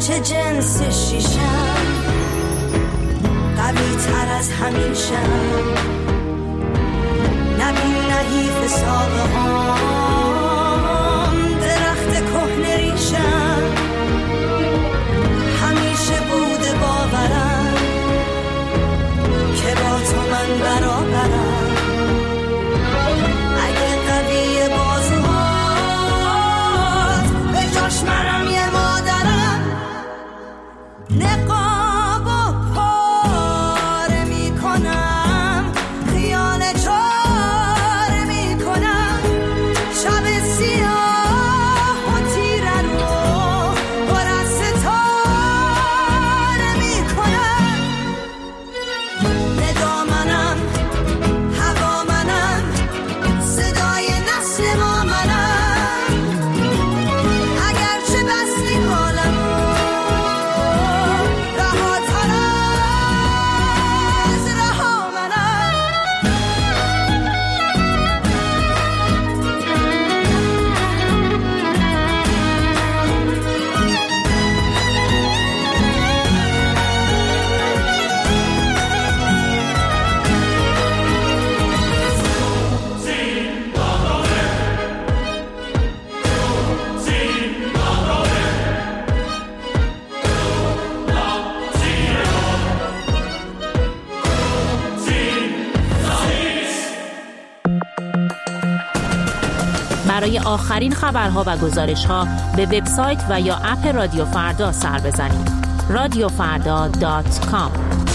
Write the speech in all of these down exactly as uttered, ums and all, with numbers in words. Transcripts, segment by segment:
چه جنس شیشم قوی تر از همیشم نبین نحیف ساقه هم درخت کهنه ریشم همیشه بوده باورم که با تو من برابرم اگه قوی بازوهات به جاش منم یه مادرم نقاب و پاره می کنم خیال چاره می کنم شب سیاه و تیره رو پر از ستاره می کنم ندا منم هوا منم صدای نسل ما منم اگرچه بستی حالمو رهاتر از رها منم برای آخرین خبرها و گزارش‌ها به وبسایت و یا اپ رادیو فردا سر بزنید. رادیو فردا دات کام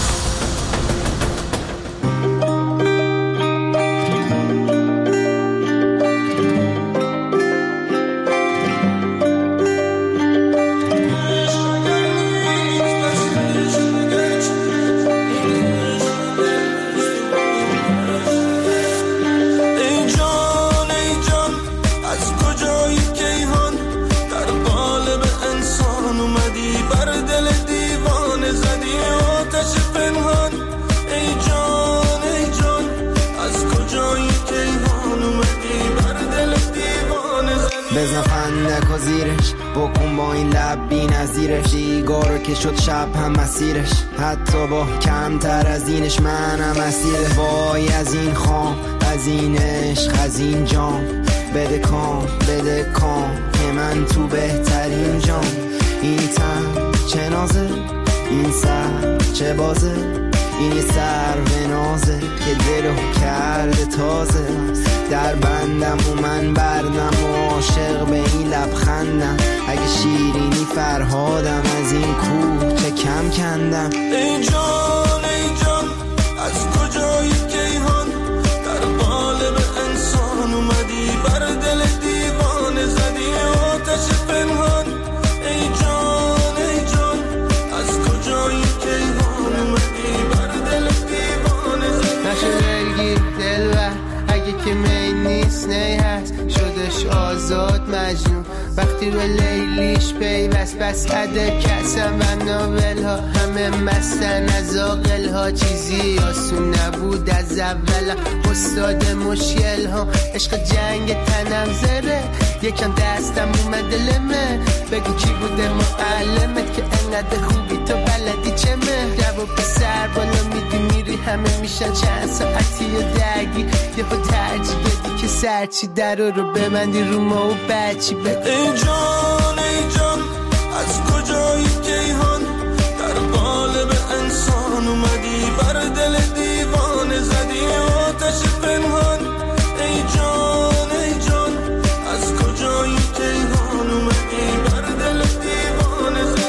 بزن فندک و زیرش بکن با این لب بی نظیرش ایگارو که شد شب هم مسیرش حتی با کمتر از اینش منم اسیره وای از این خام از این عشق از این جام بده کام بده کام که من تو بهترین جام این تن چه نازه این سر چه بازه این یه سر و نازه که دلو کرده تازه در بندم و من بردم و عاشق به این لبخندم اگه شیرینی فرهادم از این کوه چه کم کندم ای جان ای جان از کجایی کیهان در قالب انسان اومدی بر دل دیوانه زدی آتش پنهان ای جان ای جان از کجایی کیهان اومدی بر دل دیوانه زدی نشه دلگیر دلبر اگه که می نیست نی هست شدش آزاد مجنون وقتی به لیلیش پیوست بس عده کسم و ناول ها همه مستن از آقل ها چیزی آسون نبود از اول استاد مشکل ها عشق جنگ تنم زره یکم دستم اومده لمه بگو کی بوده معلمت که انقدر خوبی تو بلدی چه مهر و پسر بالا میدی میری همه میشن چند ساعتی و درگی یه با ترجیح بدی که سرچی در رو ببندی رو ما و بچی بگو ای جان ای جان از کجایی کیهان در قالب انسان اومدی بر دل دیوانه زدی آتش پنهان ای جان ای جان از کجایی کیهان اومدی بر دل دیوانه زدی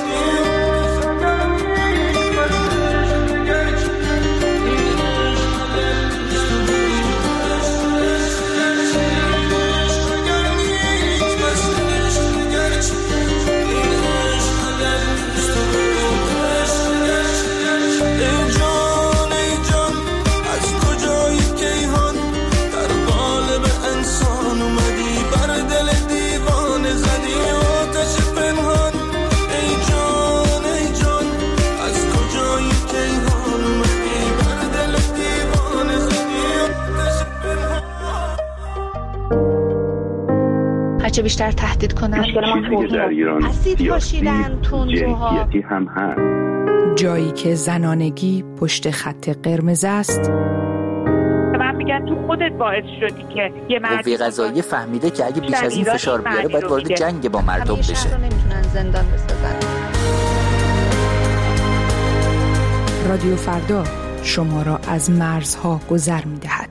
هرچه بیشتر تهدید کنن. مشکل ما توهین، اسید پاشیدن، تندروها، جنسیتی هم هست. جایی که زنانگی پشت خط قرمز است. من میگن تو خودت باعث شدی که یه مرد قوه قضاییه فهمیده که اگه بیش از این فشار بیاره باید وارد جنگ با مردم بشه. همیشه رو نمیتونن زندان بسازن. رادیو فردا شما را از مرزها گذر می‌دهد.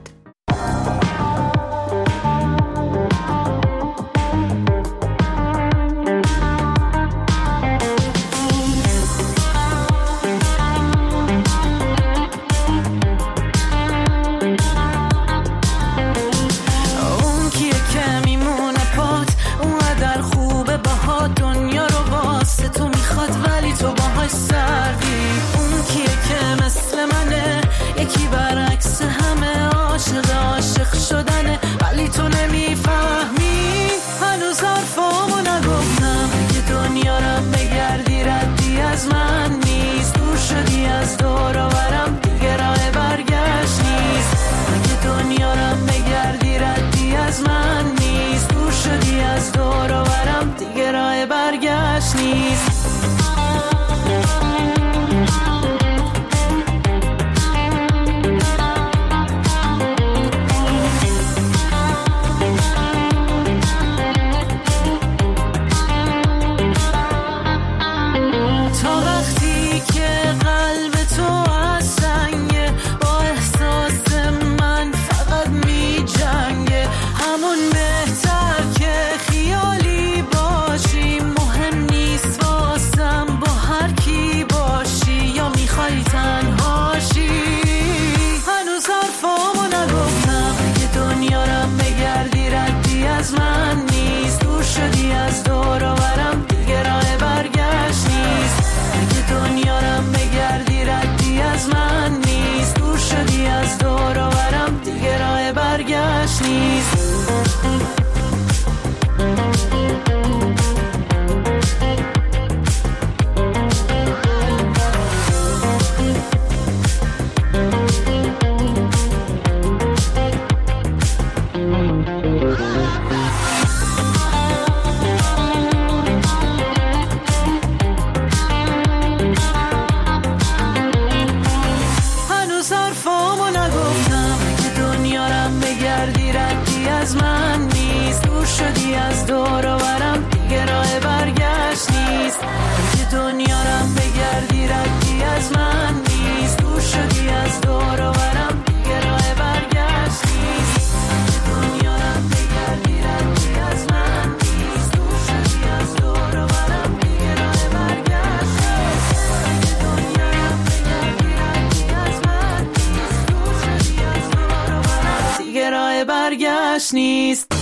نیست.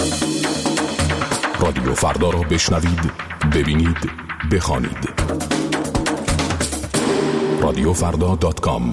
رادیو فردا رو بشنوید، ببینید، بخوانید. رادیو فردا دات کام.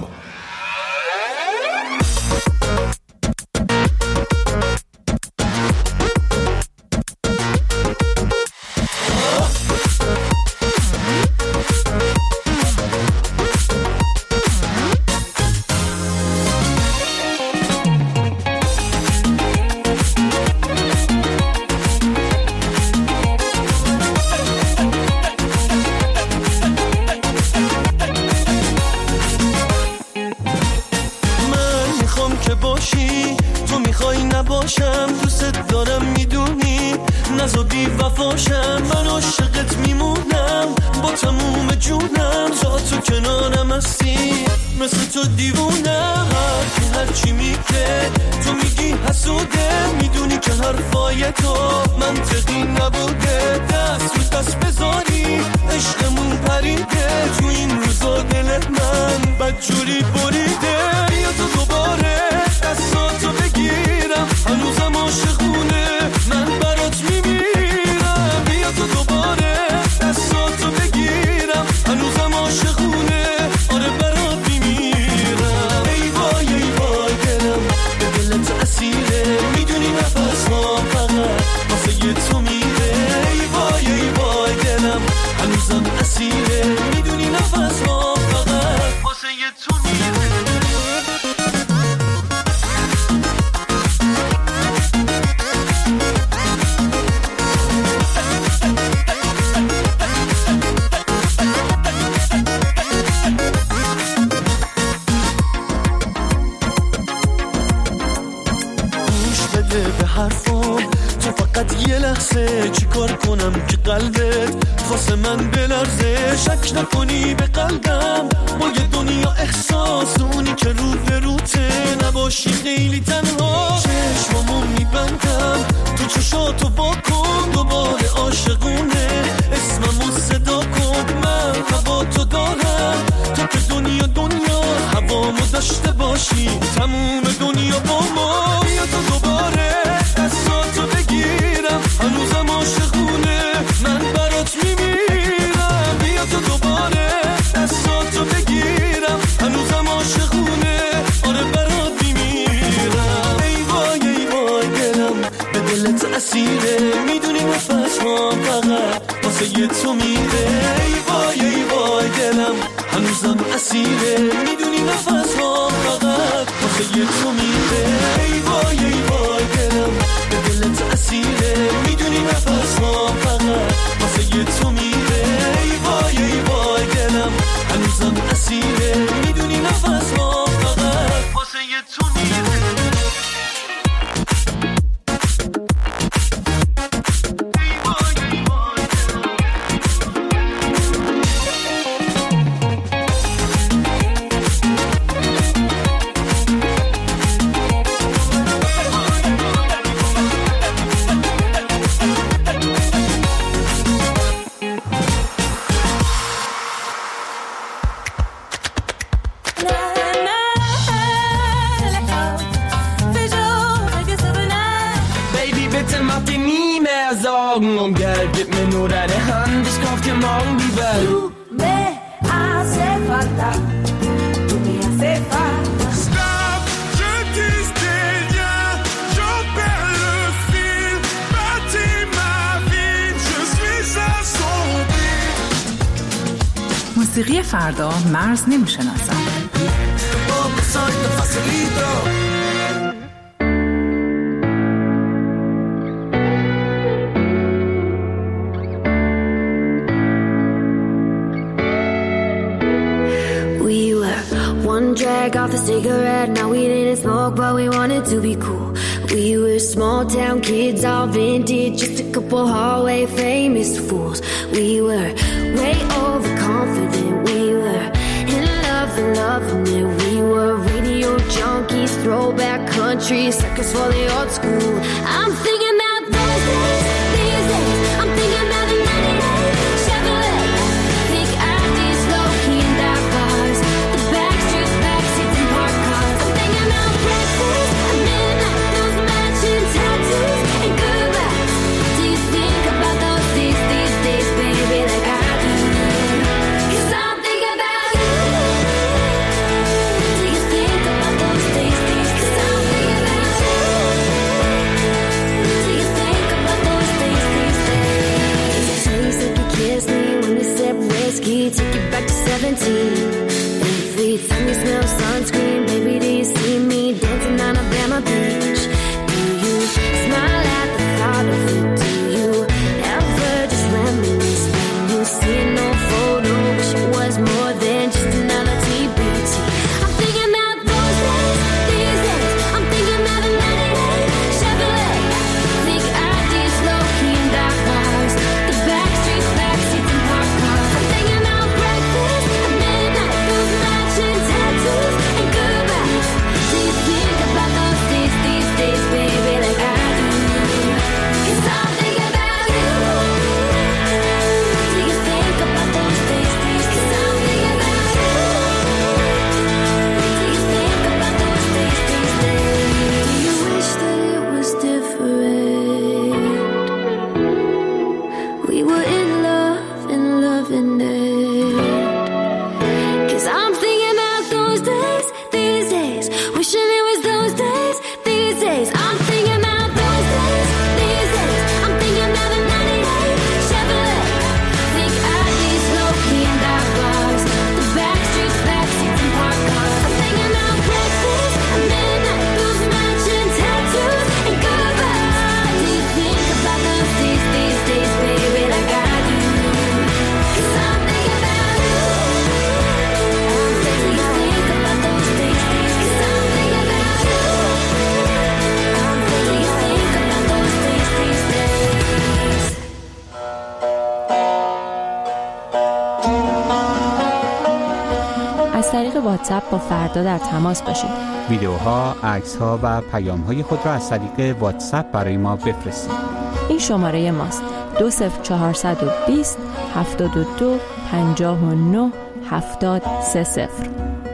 هنوزم اسیره، میدونی نفس ما فقط واسه تو میره. میپرسه چی کار کنم که قلبت واسه من بلرزه. شک نکنی به قلبم با یه دنیا احساس، اونی که رو به روته نباشی خیلی تنها. چشمامو میبندم تو چشاتو با کن دوباره عاشقونه، اسممو صدا کن من هوا تو دارم. تو که دنیا دنیا هوامو داشته باشی تموم دنیا با ما. بیا تو دوباره دستاتو بگیرم هنوزم عاشقونه من برات میمیرم. بیا تو دوباره دستاتو بگیرم هنوزم عاشقونه آره برات میمیرم. ای وای ای وای دلم به دلت اسیره، میدونی نفس هم فقط واسه یه تو میره. ای وای ای وای دلم هنوزم اسیره، میدونی نفس هم فقط واسه یه تو میره. ای وای ای وای دلم به دلت اسیره، میدونی نفس هم فقط واسه یه تو میره. ای وای ای وای دلم هنوزم اسیره، میدونی نفس هم فقط واسه یه تو میره. Um Geld, gib mir nur deine Hand, ich kauf dir morgen die Welt. Du me hace falta, tu me hace falta. Stop, je disais rien, j'en perds le fil. Bâtis ma vie, je suis assombri. موسیقی فردا مرز نمیشناسم. Drag off a cigarette, now we didn't smoke, but we wanted to be cool. We were small town kids, all vintage, just a couple hallway famous fools. We were way overconfident, we were in love and loving it. We were radio junkies, throwback country, suckers for the old school. I'm thinking about those days, these days, I'm thinking about the ninety-eight Chevrolet. Think I did slow key in dark bars, the backstreet backseats and park cars. I'm thinking about breakfast at midnight, those matching tattoos and goodbyes. Do you think about those days, these days, baby, like I do? 'Cause I'm thinking about you. Do you think about those days, these? 'Cause I'm thinking about you. Do you think about those days, these days? Taste like you kissed me when we sipped whiskey, take you back to seventeen. Every time you smell sunscreen, baby, do you see me dancing on Alabama Beach? Do you smile at the thought of it? Do you ever just reminisce when you see an old photo, wish it was more than just another T B T? I'm thinking about those days, these days. I'm thinking about the ninety-eight Chevrolet. Think I did slow key in dark bars, the backstreets, backseats and park cars. I'm thinking about breakfast at midnight, those matching tattoos از طریق واتساپ با فردا در تماس باشید. ویدیوها، عکس‌ها و پیام‌های خود را از طریق واتساپ برای ما بفرستید. این شماره ماست: دو صفر چهارصد و بیست هفتاد و دو پنجاه و نه هفتاد سه صفر.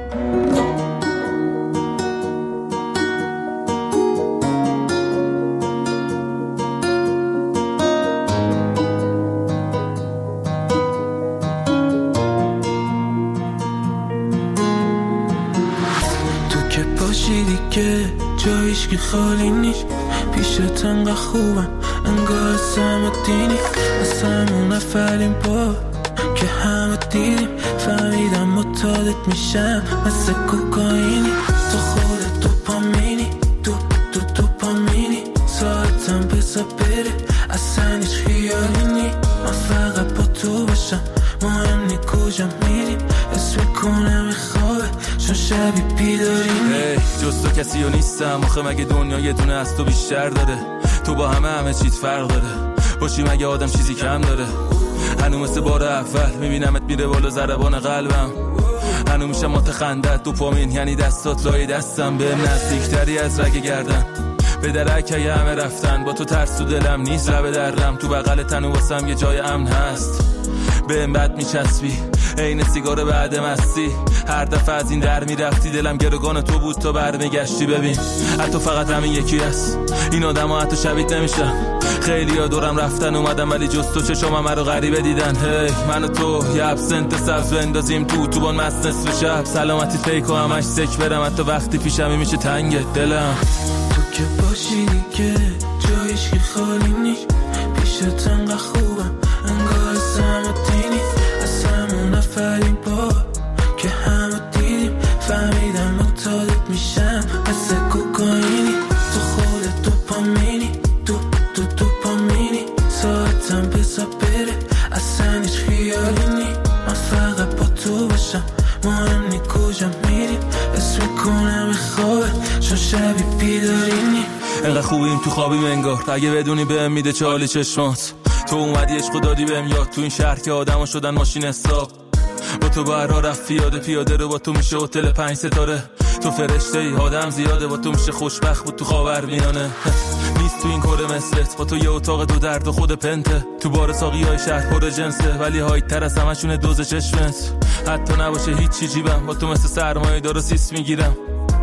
که جایش که خالی نیست، پیشت انقدر خوبم انگار سم و دینی، از همون اولین بار که همه دیدیم فهمیدم متعادت میشم مثل کوکائینی. تو خودت دوپامینی، دو دو دوپامینی، ساعتم بزا بره اصلا هیچ خیالی نی، من فقط با تو باشم مهم نی کجا میریم، اسم کنم خوابه چون شبی بیداریم. hey, جز تو کسی رو نیستم آخه مگه دنیا یه دونه از تو بیشتر داره، تو با همه همه چیز فرق داره، باشی مگه آدم چیزی کم داره، هنو مثل بار اول میبینمت میره بالا ضربان قلبم، هنو میشم متخندت دوپامین یعنی دستات لای دستم، به نزدیکتری از رگ گردن به درک یه همه رفتن، با تو ترس تو دلم نیست لبه درم، تو بغل تنو واسم یه جای امن هست، به این بد میچسبی این سیگار بعد مستی، هر دفعه از این در میرفتی دلم گروگان تو بود تا برمیگشتی. ببین حتی فقط همین یکی هست، این آدم ها حتی شبیت نمیشم، خیلی ها دورم رفتن اومدم ولی جز تو چشم همه رو غریبه دیدن. هی hey, من و تو یه ابسنت سبز بندازیم تو تو بان مست نصف شب، سلامتی فیک و همش سک برم حتی وقتی پیشمی میشه تنگ دلم. تو که باشی دیگه جایش که خالی نیست، پیشت انقدر خوبم انگار سم و دینی، از همون اولین بار که همه دیدیم فهمیدم متعادت میشم مثل کوکائینی. تو خودت دوپامینی، دو دو دوپامینی، ساعتم بزا بره اصلا هیچ خیالی نی، من فقط با تو باشم مهم نی کجا میریم، اسم کنم خوابه چون شبی بیداری نی. انقدر خوبیم تو خوابیم انگار، اگه بدونی بهم میده چالی چشمات، تو اومدی عشق دادی بهم یاد، تو این شهر که آدمو شدن ماشین حساب، با تو برا رفت پیاده پیاده رو با تو میشه هتل پنج ستاره، تو فرشته ای آدم زیاده با تو میشه خوشبخت بود تو خاورمیانه، نیست تو این کره مثلت، با تو یه اتاق دو درد و خود پنته، تو بار ساقی های شهر پر جنسه ولی هایت تر از همشونه دوز چشمت، حتی نباشه هیچی جیبم با تو مثل سرمایه دارو سیس میگیرم،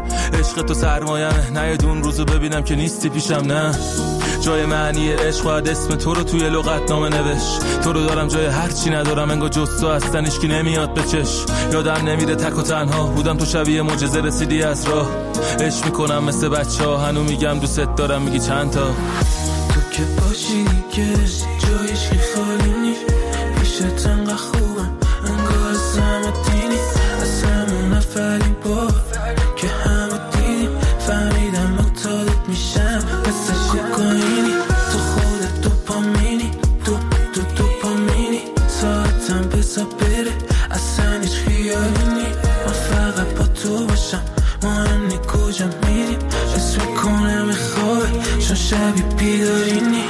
عشق تو سرمایمه نیاد اون روزو ببینم که نیستی پیشم، نه جای معنی عشق باید اسم تو رو توی لغت نامه نوش، تو رو دارم جای هر چی ندارم انگار جز تو هستن هیچکی نمیاد به چش، یادم نمیره تک و تنها بودم تو شبیه معجزه رسیدی از راه، عشق میکنم مثل بچه ها هنو میگم دوست دارم میگی چند تا. تو که باشی دیگه جایش که خالی نیست، پیشت انقدر خوبم انگار سم و دینی، از همون اولین بار که همه دیدیم فهمیدم متعادت میشم مثل کوکائینی. تو خودت دوپامینی، دو دو دوپامینی، ساعتم بزا بره اصلا هیچ خیالی نی، من فقط با تو باشم مهم نی کجا میریم، اسم کنم خوابه چون شبی بیداری نی.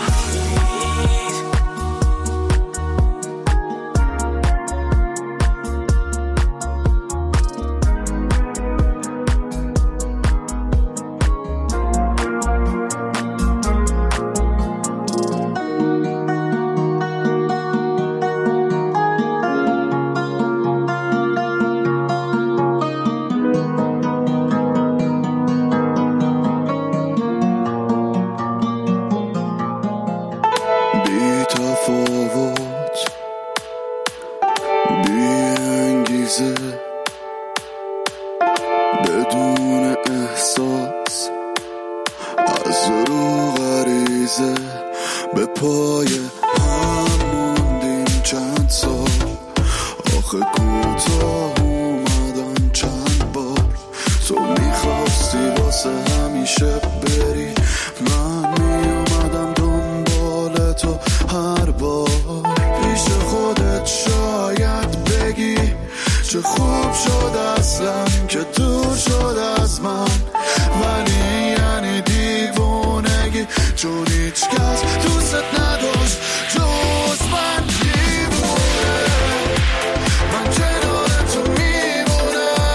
من کنار تو میمونم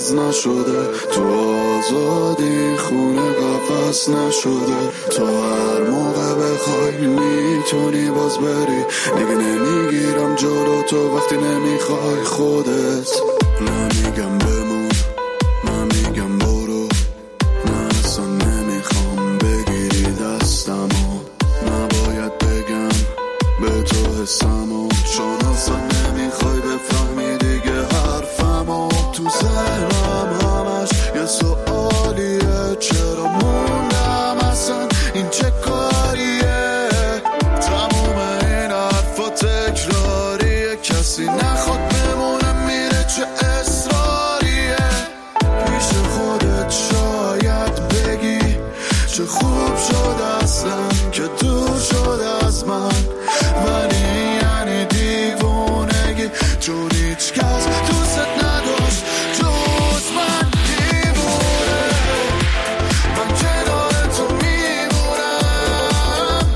عوض نشده، تو آزادی خونه قفص نشده، تو هر موقع بخوای میتونی باز بری، دیگه نمیگیرم جلو تو وقتی نمیخوای خودت. نمیگم بمون، نمیگم برو، نه اصلا نمیخوام بگیری دستمو، نباید بگم به تو حسمو، چون اصلا نمیخوای بفهمی دیگه حرفمو. تو ذهنم همش یه سوالیه، چرا موندم اصلا این چه کاریه، تموم این حرفا تکراریه، کسی نخواد بمونه میره چه اصراریه، پیش خودت شاید بگی چه خوب شد اصلا که دور شد از من، ولی یعنی دیوونگی چون هیچ کس دوست نداشت جز من. دیوونه من کنار تو میمونم،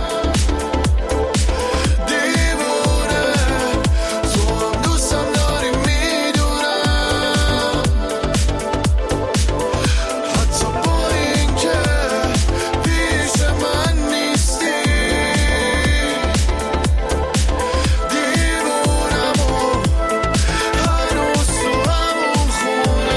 دیوونه تو هم دوستم داری میدونم، حتی با این که پیش من نیستی، دیوونم و هنوز تو همون خونه.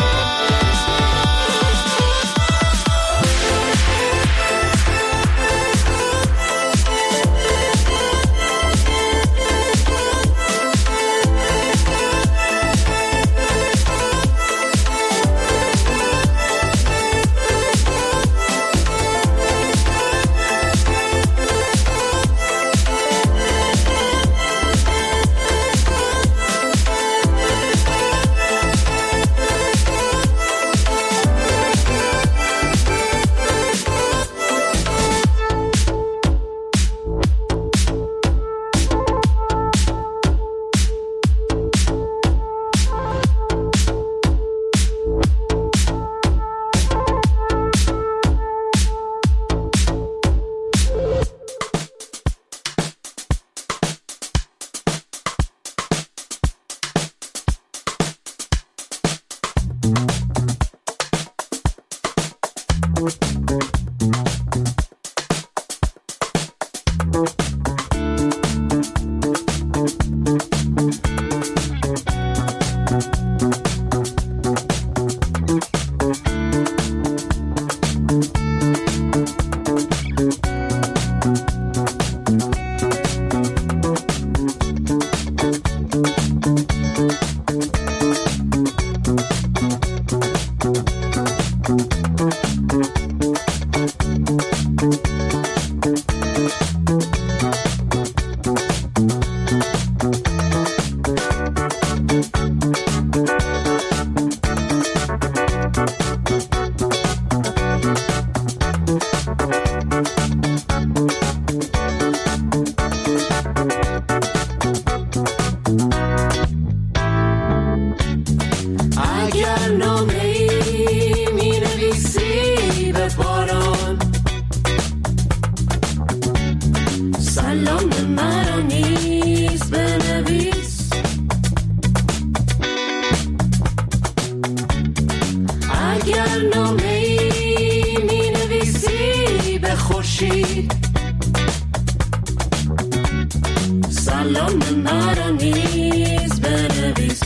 اگر نامه‌ای می‌نویسی به باران، سلام مرا نیز بنویس، اگر نامه‌ای می‌نویسی به خورشید، سلام مرا نیز بنویس،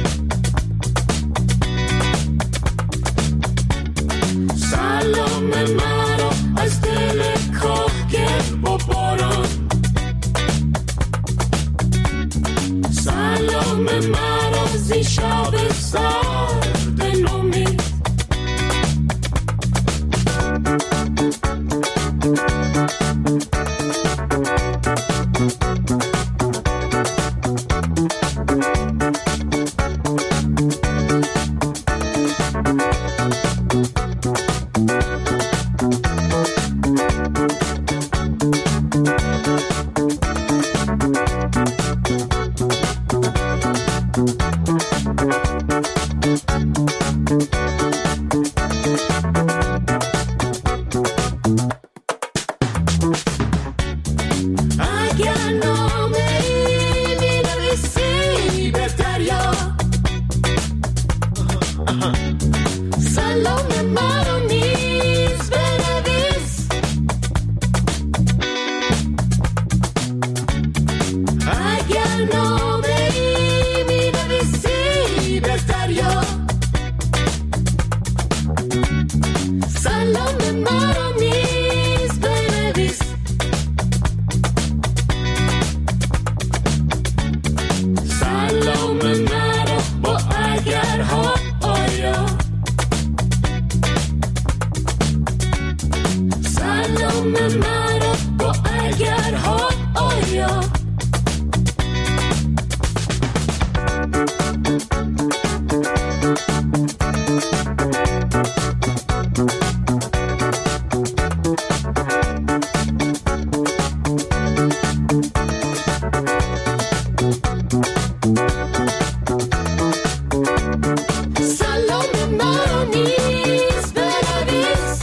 سلام مرا از دل کاهگل با باران، سلام مرا زی شب سرد نومید، اگر نامه ای می نویسی به دریا سلام مرا نیز بنویس سلام مرا با اگرها آیا سلام مرا با اگرها آیا سلام مرا نیز بنویس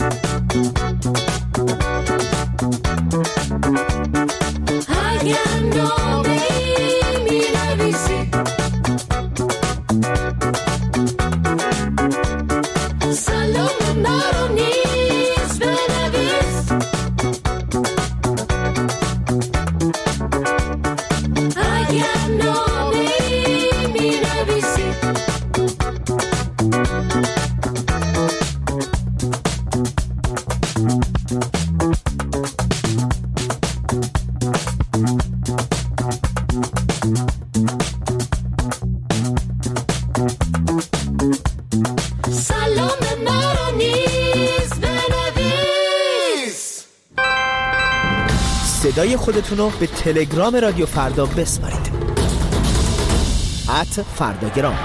اگر نامه ای می نویسی سلام مرا نیز بنویس اگر نامه ای می نویسی سلام مرا نیز بنویس. صدای خودتون رو به تلگرام رادیو فردا بسپارید. ات فرداگرام.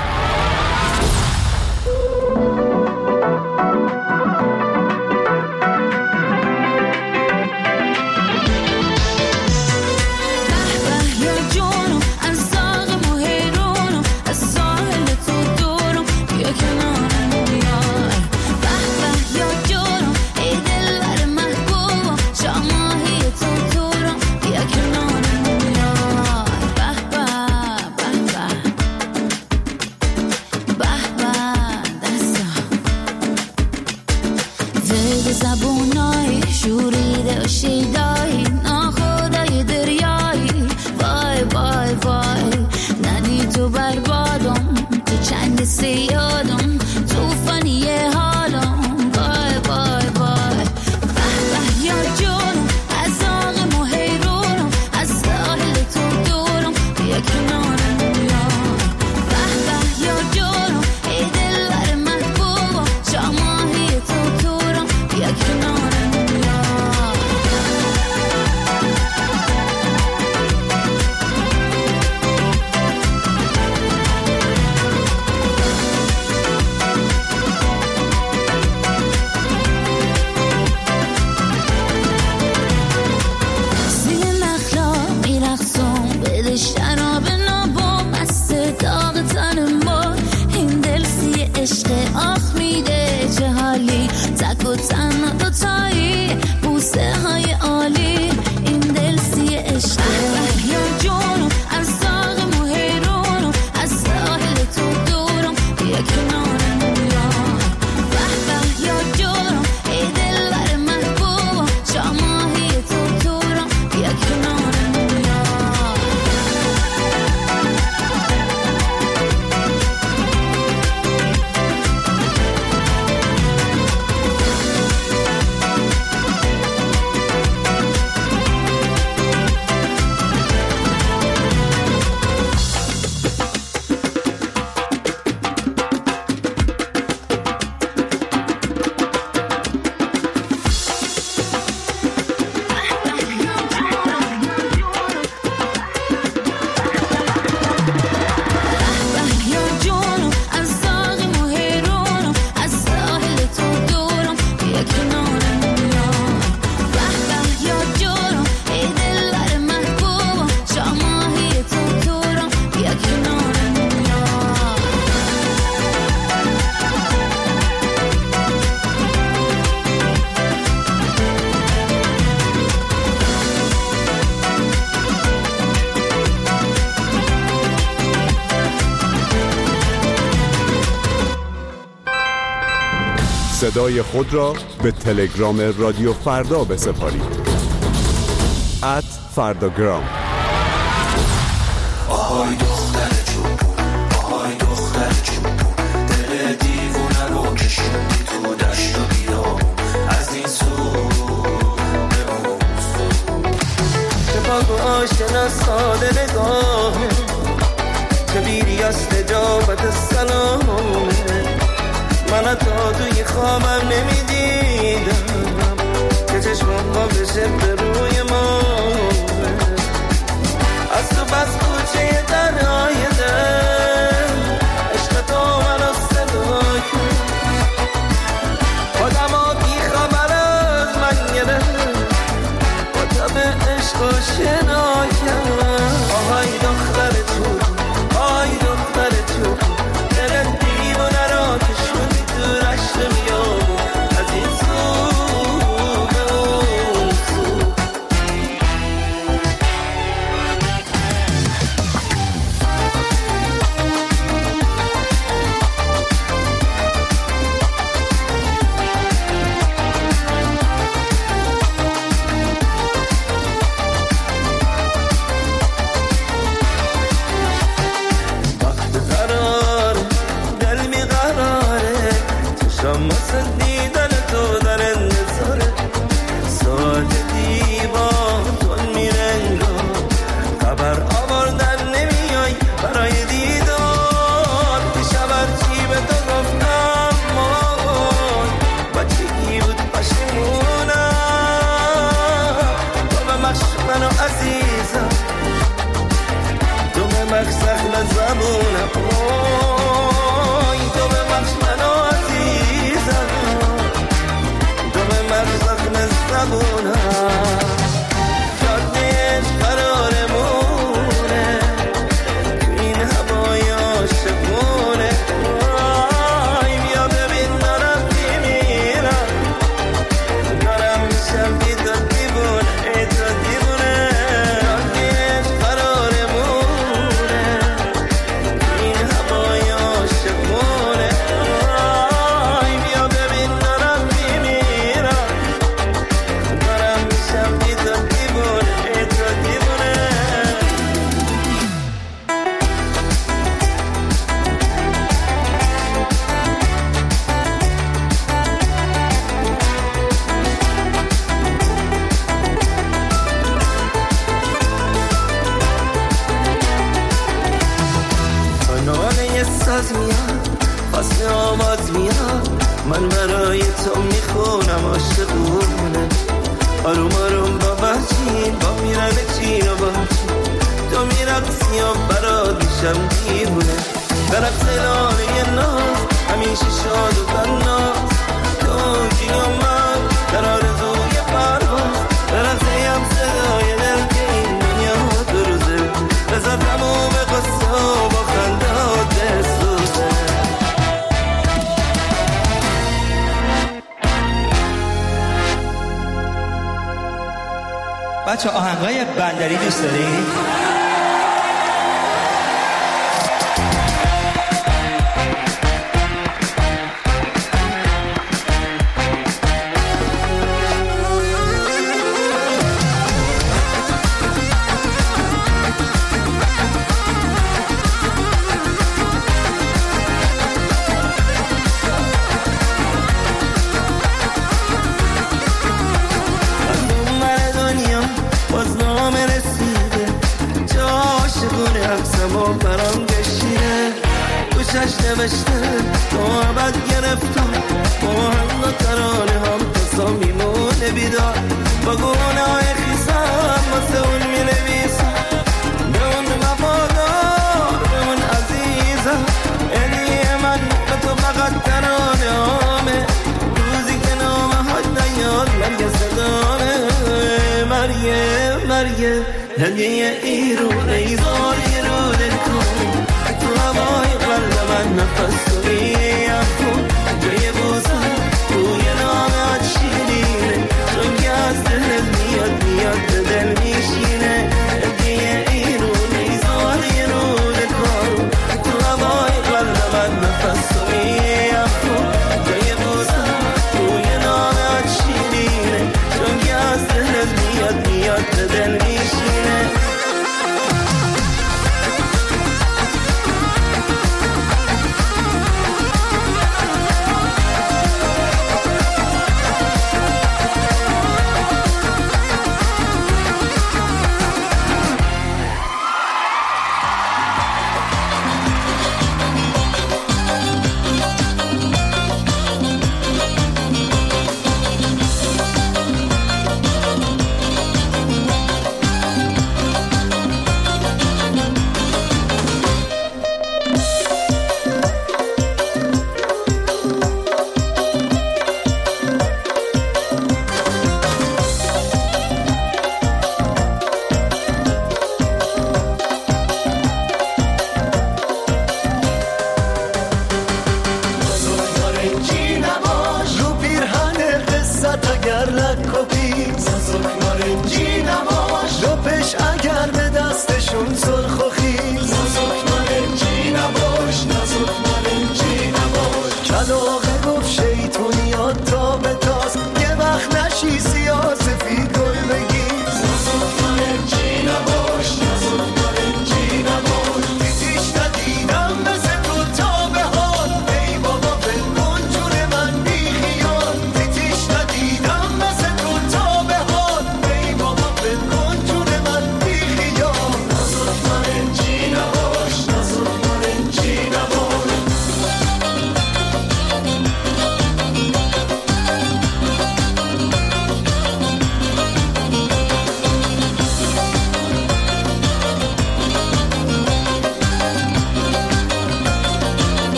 زبونای شوریده و شیدایی ناخدای دریایی وای وای وای ندی تو بربادم تو چنگ سیادم توفانی حالم وای وای وای به به یا جونم از آغم و حیرونم از ساحل تو دورم بیا کنارم بیا به به یا جونم ای دلبر محبوبم شاماهی تو تورم بیا کنارم بیا شراب نابو مست داغ تن ما این دل سی عشق آخ میده چه حالی تک و تن دوتایی بوسه های عالی این دل سی عشق یا جونم از داغ موهیرونم از ساحل تو دورم بیا کنارم بیا به به یا جونم ای دل بر محبوبم شاماهی تو تورم بیا کنارم بیا صدای خود را به تلگرام رادیو فردا بسپارید. ات فرداگرام. آهای دختر چوبون، آهای دختر چوبون، دل دیوونه رو کشوندی تو دشت و بیابون، از این سو به اون سو. که با آشنا ساده نگاهه، که بیری از نجابت سلامه، من تا توی خوابم نمیدیدم که چشمم با بشه به روی ما. از تو بس کوچه تنهای دل، عشق تو منو صدا کرد، خودم ها بی خبر از من گرفت، با تا به عشق آشنا کرد. آهای دختر تو، آهای دختر تو، دل دیوانه را کشوندی تو رشت بیابون، از این سو به اون سو. واسه دیدن تو در انتظاره، ساعت دیوار تون میرنگا، خبر آوردن نمیای برای دیدار. دیشب هرچی به تو گفتم مای بچگی بود پشیمونم، تو به مخش منو عزیزم، تو به مخش زخم زبونم، تو به مخش منو عزیزم، تو به مخش زخم زبونم. جادهش قرارمونه تو این هوای عاشقونه، آی بیا ببین دارم میمیرم، دارم میشم بی تو دیوونه، ای تو دیوونه. جادهش قرارمونه تو این هوای عاشقونه، آی بیا ببین دارم میمیرم، دارم میشم بی تو دیوونه، ای تو دیوونه. خانانه یه ساز میاد، فصل آواز میاد، من برای تو میخونم عاشقونه. آروم آروم با بچین، با میرن چین و باچین، تو میرقصی و برات میشم دیوونه. برقص لانه ناز، همیشه شاد و تناز، تو جی و من در آرزوی پرواز. برقصه هم صدای دل که این دنیا دو روزه، بذار تموم قصه و با خندات بسوزه. بچه آهنگای بندری دوست دارید؟ و برام کشیده گوشش نوشته محبت گرفتم با هم و ترانه هم کسا میمونه بیدار با گونه های خیزم واسه اون می نویسم به اون وفادار به اون عزیزم هدیه من به تو فقط ترانه همه روزی که نامه ها نیاد مرگ صدامه مرگه مرگه هدیه ایرونه ایزاری رو دل کن تو هوای قلب من نفس و مییم کن جای بوزم روی نامه شیرینه چون که از دل میاد میاد به دل میشینه هدیه ایرونه ایزاری رو دل کن تو هوای قلب من نفس و مییم کن جای بوزم روی نامه شیرینه چون که از دل میاد میاد به دل میشینه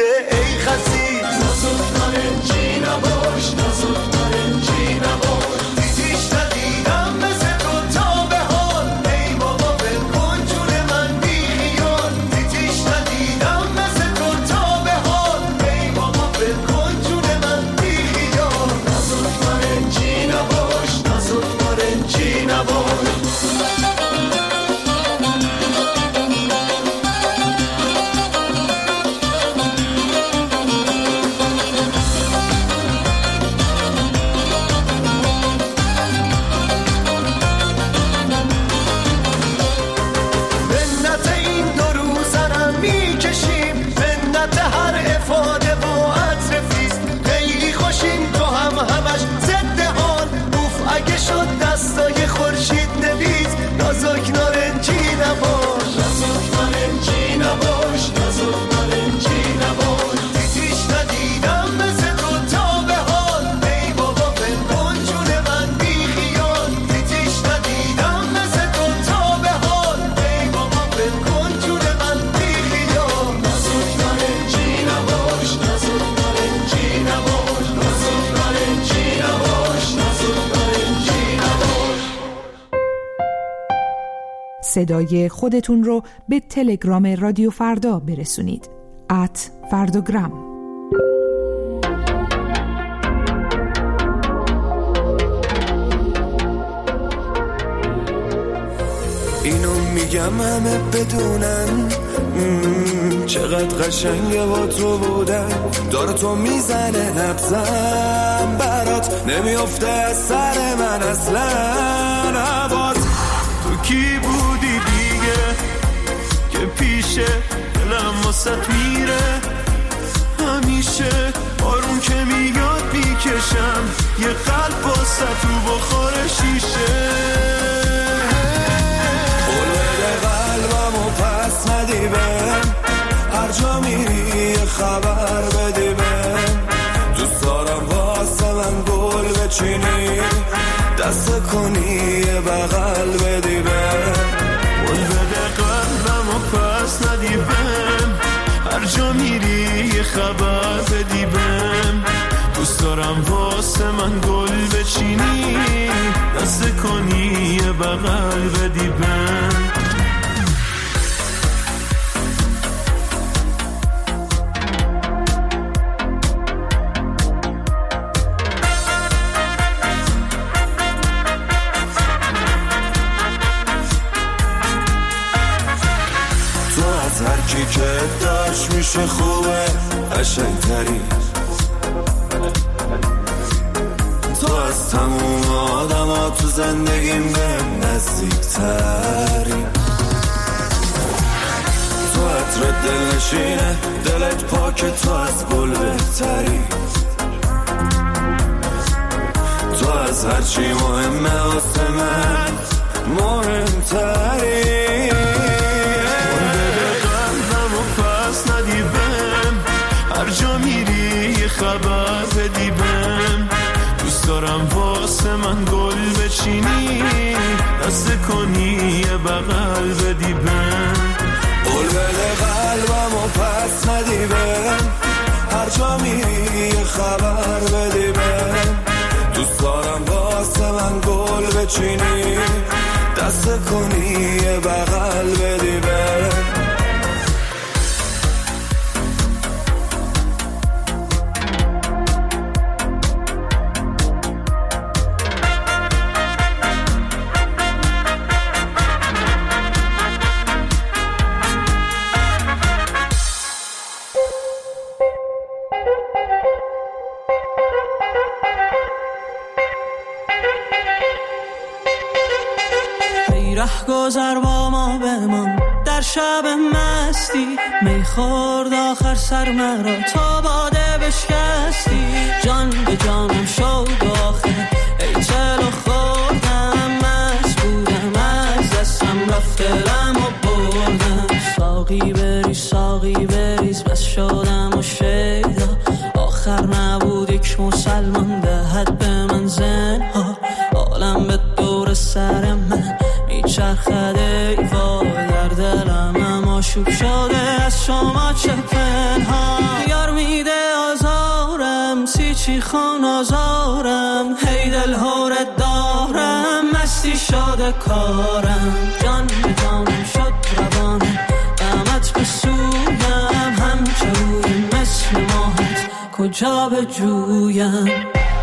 میشه ای خسیس. نازک نارنجی نباش، نازک نارنجی نباش، دیدیش ندیدم مثل تو تا به حال. ای بابا بل کن جون من بی خیال، دیدیش ندیدم مثل تو تا به حال. ای بابا بل کن جون من بی خیال. نازک نارنجی نباش، نازک نارنجی نباش. دستای خورشید نویس، نازک نارنجی نباش، نازک نارنجی نباش، نازک نارنجی نباش، دیدیش ندیدم مثل تو تا به حال. ای بابا بل کن جون من بی خیال، دیدیش ندیدم مثل تو تا به حال. ای بابا بل کن جون من بی خیال. نازک نارنجی نباش، نازک نارنجی نباش، نازک نارنجی نباش، نازک نارنجی. صدای خودتون رو به تلگرام رادیو فردا برسونید. ات فردوگرام. اینو میگم همه بدونن چقدر قشنگه با تو بودن. داره تو میزنه نبزم برات، نمیافته از سر من اصلا. هوات تو کی بودی دیگه که پیشه دلم واسط میره همیشه. آروم که میاد میکشم یه قلب واسط تو بخور شیشه. قول بده قلبمو پس ندی بهم، هر جا میری یه خبر بدی بهم. دوست دارم واسه من گل بچینی، دست کنی یه بغل بدی بهم. قول بده قلبمو پس ندی بهم، هر جا میری یه خبر بدی بهم. دوست دارم واسه من گل بچینی، دست کنی یه بغل بدی بهم. هرکی که داشت میشه خوبه قشنگتری، تو از تموم آدم ها تو زندگیم به نزدیکتری. تو عطر دل نشینه دلت پاک، تو از گل بهتری. تو از هرچی مهمه واسه من مهمتری. هر جا میری یه خبر بدی بهم. دوست دارم واسه من گل بچینی، دست کنی یه بغل بدی بهم. قول بده قلبمو پس ندی بهم، هر جا میری یه خبر بدی بهم. دوست دارم واسه من گل بچینی، دست کنی یه بغل بدی بهم. گذر با ما بمان در شب مستی، میخورد آخر سر مرا تا باده بشکستی. جان به جانم شد آخر ای چلو خوردم، مست بودم از دستم رفت دلم و بردم. ساقی بریز ساقی بریز بس شدم و شیدا، آخر نبود یک مسلمان دهد به من زنها. عالم به دور سر من میچرخده ای وای، در دلم اما شوک شده از شما چه پنهان. میخوان آزارم، هی دل هورت دارم، مستی شده کارم، جان به جانم شد روانم، غمت به سویم، همچه روی مثل ماهت کجا به جویم.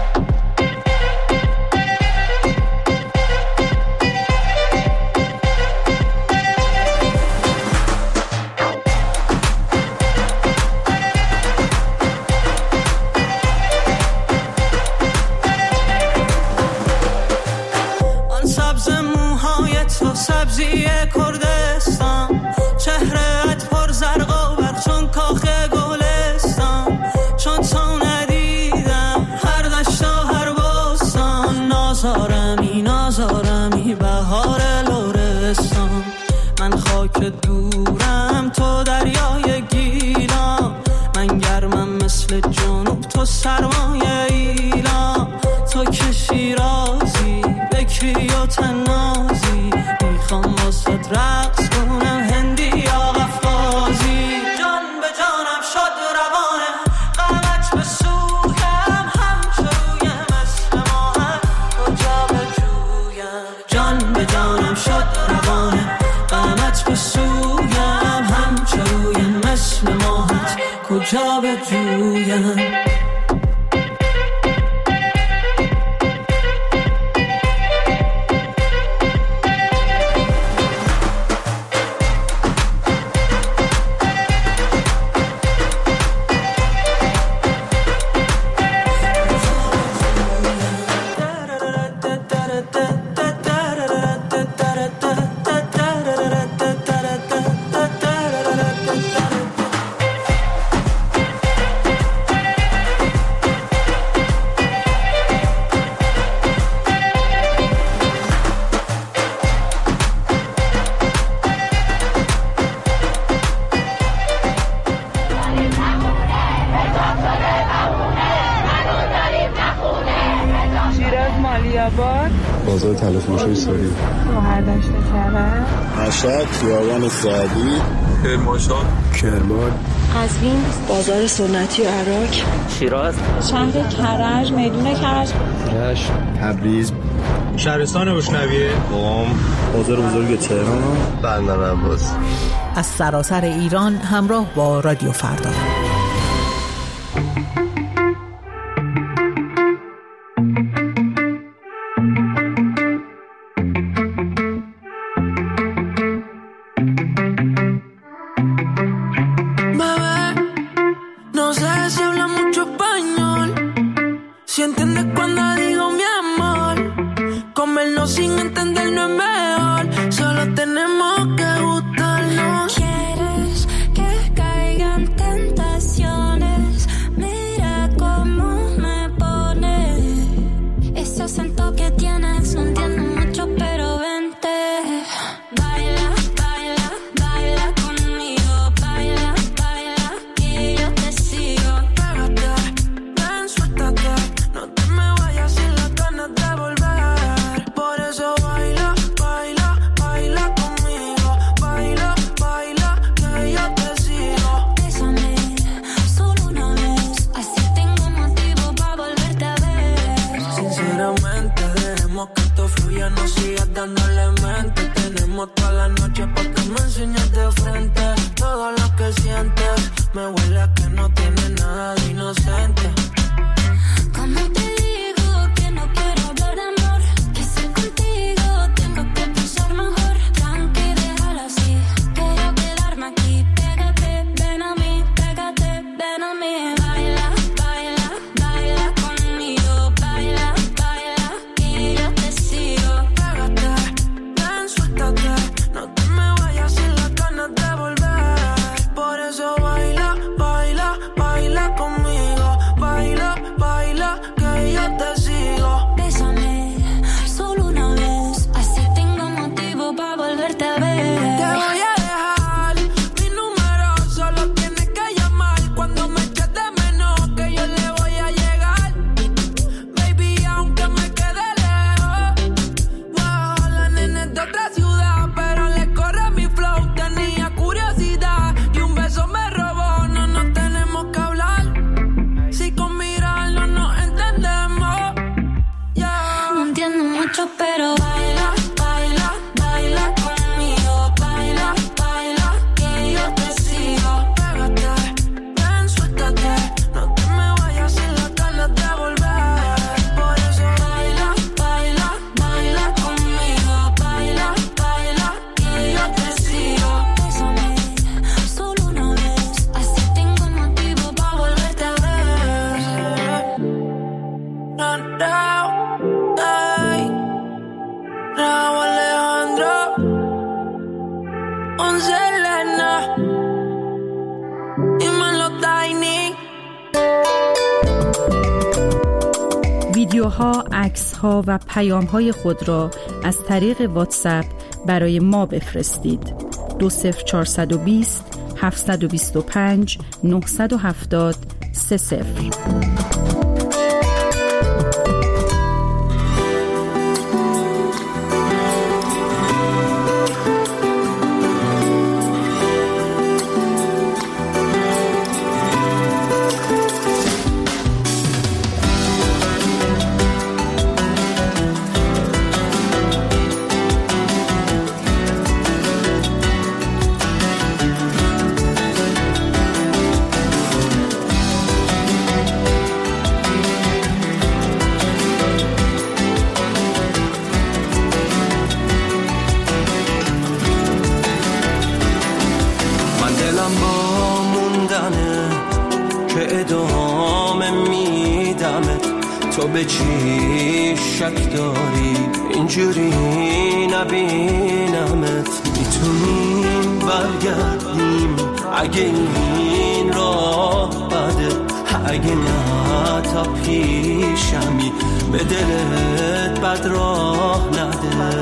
سبزی کردستان، چهرهت پر زرق و برق چون کاخ گلستان، چون تو ندیدم هر دشت و هر بستان، نازارمی نازارمی بهار لرستان، من خاک دورم تو دریای گیلان، من گرمم مثل جنوب تو سرمایه ایلان، تو که شیرازی بکری و تنازی، میخوام واسه رقص کنم هندی یا قفقازی، جان به جانم شد روانه، غمت به سویم، همچه روی مثل ماهم کجا به جویم، جان به جانم شد روانه، غمت به سویم، همچه روی مثل ماهت کجا به جویم. بازار تلفروشی سوری، مهردشت کرد، مشهد، خیابان سعدی، کرمانشاه، کرمان، قزوین، بازار سنتی و عراق، شیراز، شهر کرج، میدون کرج، رشت، تبریز، شهرستان بوشنویه، قم، بازار بزرگ تهران، بندر عباس. از سراسر ایران همراه با رادیو فردا. Que Selena. Dímelo, Tiny. ویدیوها، عکس‌ها و پیام‌های خود را از طریق واتساپ برای ما بفرستید. دو صفر چهارصد و بیست هفتصد و بیست و پنج نهصد و هفتاد سه صفر. تو به چی شک داری اینجوری نبینمت؟ میتونیم برگردیم اگه این راه بده، اگه نه تا پیشمی به دلت بد راه نده.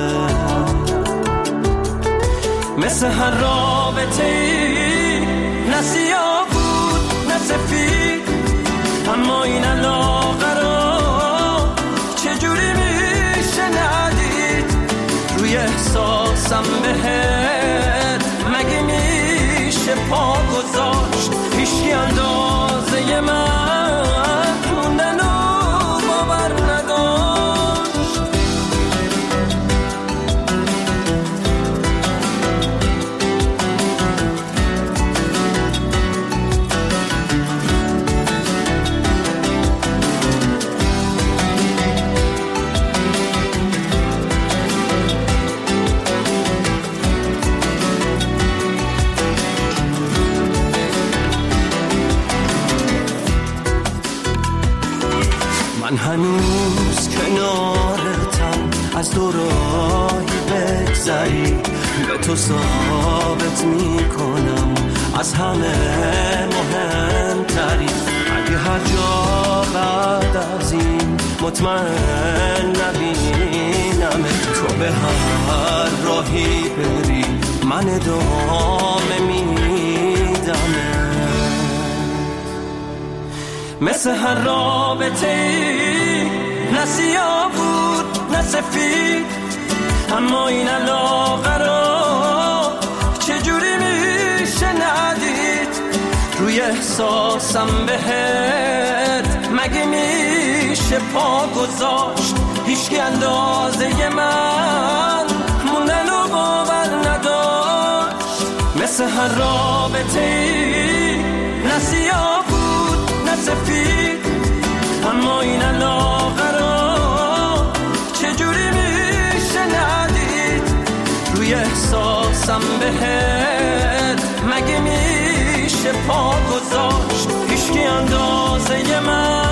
مثل هر رابطه ای نه سیاه بود نه سفید، اما این علاقه را چجوری میشه ندید؟ روی احساسم بهت مگه میشه پا گذاشت؟ هیچکی اندازه من موندن و باور نداشت. من هنوز کنارتم، از دورایی بگذری به تو ثابت میکنم از همه مهمتری. اگه هر جا بعد از این مطمئن نبینم، تو به هر راهی بری من ادامه میدم. مثل هر رابطه ای نه سیاه بود نه سفید، اما این علاقه را چجوری میشه ندید؟ روی احساسم بهت مگه میشه پا گذاشت؟ هیچکی اندازه من موندن و باور نداشت. مثل هر رابطه ای نه سیاه سفید، اما این علاقه را چجوری میشه ندید؟ روی احساسم بهت مگه میشه پا گذاشت؟ هیچکی اندازه من